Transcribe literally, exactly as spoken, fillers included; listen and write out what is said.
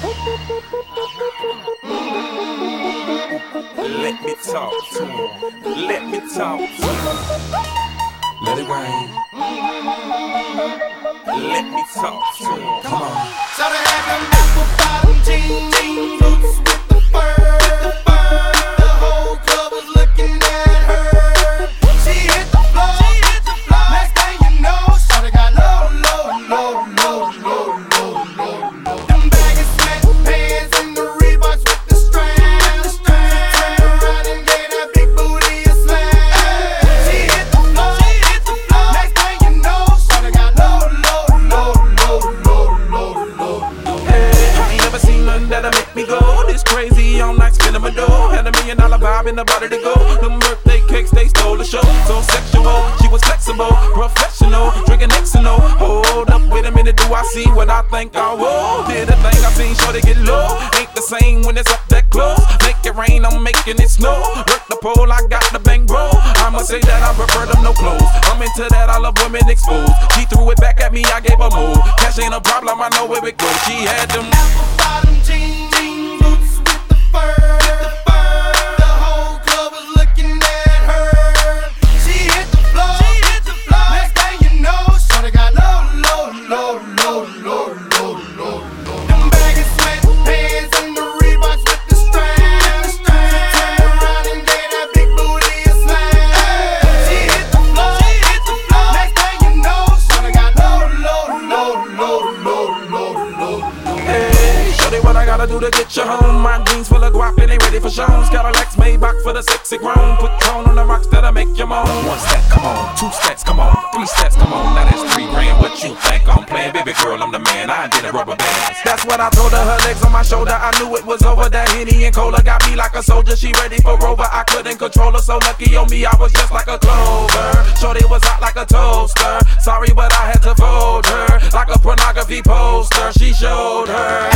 Let me talk to him. Let me talk to him. Let it rain. Let me talk to him. Come on. So they had them apple bottom jeans, boots with the fur. The whole club was looking at her. She hit the floor. Next thing you know, shawty got low, low, low, low, low, low, low, low. Them baggy sweatpants and the Reeboks with the straps. Turned around and gave that big booty a slam. She hit the floor. Next thing you know, shawty got low, low, low, low, low, low, low. Hey, I ain't never seen nothing that'll make me go this crazy all night spinning my dough. Had a million dollar vibe in the body to go. Them birthday cakes, they stole the show. So sexual, she was flexible, professional, drinking Xano. Hold up, wait a minute, do I see what I think I will? Did a thing I seen, sure they get low. Ain't the same when it's up that close. Make it rain, I'm making it snow. Work the pole, I got the bang bro. I must say that I prefer them no clothes. I'm into that, I love women exposed. She threw it back at me, I gave her move. Cash ain't a problem, I know where it goes. She had them apple bottom jeans, boots with the fur. The whole club was looking at her. She hit the floor. Next thing you know, shawty got low, low, low, low, low, low, low, low. Them baggy sweatpants and the Reeboks with the straps. Turned around and gave that big booty a slam. She hit the floor. Next thing you know, shawty got low, low, low, low, low, low, low. Hey, shorty, what I gotta do to get you home? My jeans full of guap and they ready for shows. Got a Lex Maybach for the sexy grown. Put tone on the rocks that'll make you moan. One step, come on. Two steps, come on. Three steps, come on. Now that's three grand. What you think I'm playing? Baby girl, I'm the man. I did a rubber band. That's what I told her. Her legs on my shoulder. I knew it was over. That Henny and Cola got me like a soldier. She ready for Rover. I couldn't control her. So lucky on me, I was just like a clover. Shorty was hot like a toaster. Sorry, but I had to fold her like a pornography poster. She showed her